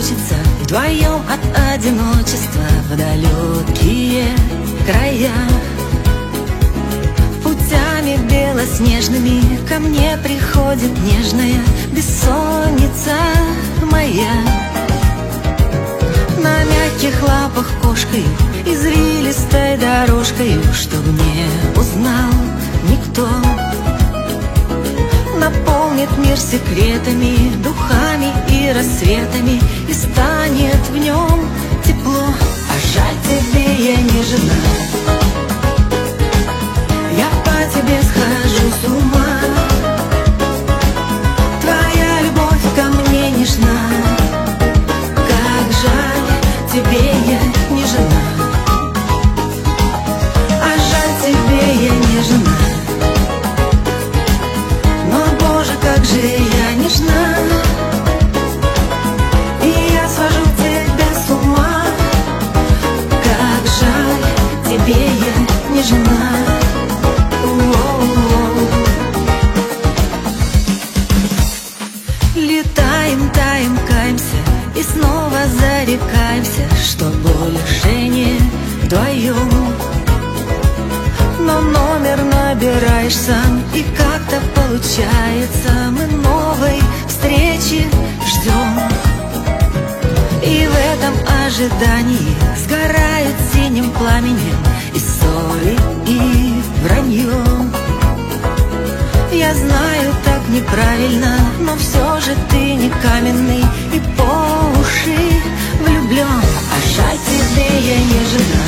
хочется вдвоем от одиночества в далекие края. Путями белоснежными ко мне приходит нежная бессонница моя. На мягких лапах кошкою, извилистой дорожкою, чтоб не узнал никто. Наполнит мир секретами, духами и рассветами, и станет в нем тепло. А жаль, тебе я не жена, я по тебе схожу с ума. Твоя любовь ко мне нежна, как жаль, тебе я не жена. А жаль, тебе я не жена, как же я нежна, и я свожу тебя с ума. Как жаль, тебе я не жена. Летаем, таем, каемся и снова зарекаемся, что больше не вдвоем. Но номер набираешь сам, и как-то получается, мы новой встречи ждем. И в этом ожидании сгорают синим пламенем и ссоры, и вранье. Я знаю, так неправильно, но все же ты не каменный и по уши влюблен. А жаль, тебе я не жена,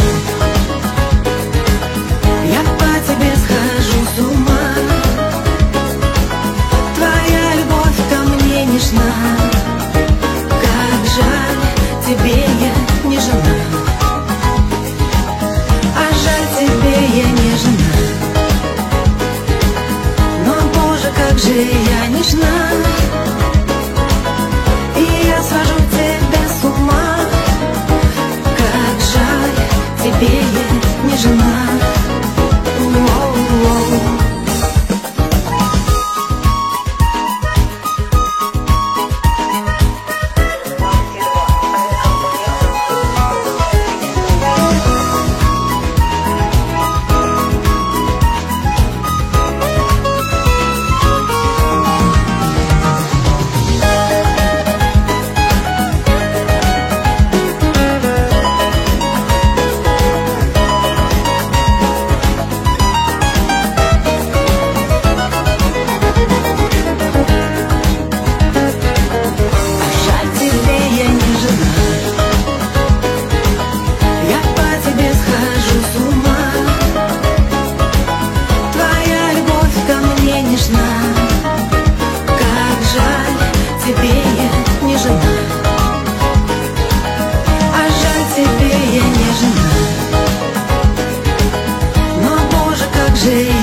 я по тебе схожу с ума. Твоя любовь ко мне нежна, как жаль, тебе я не жена. А жаль, тебе я не жена, но, Боже, как же я нежна, и я свожу тебя с ума. Как жаль, тебе я не жена. Тебе я не жена, а жаль, тебе я не жена, но, Боже, как же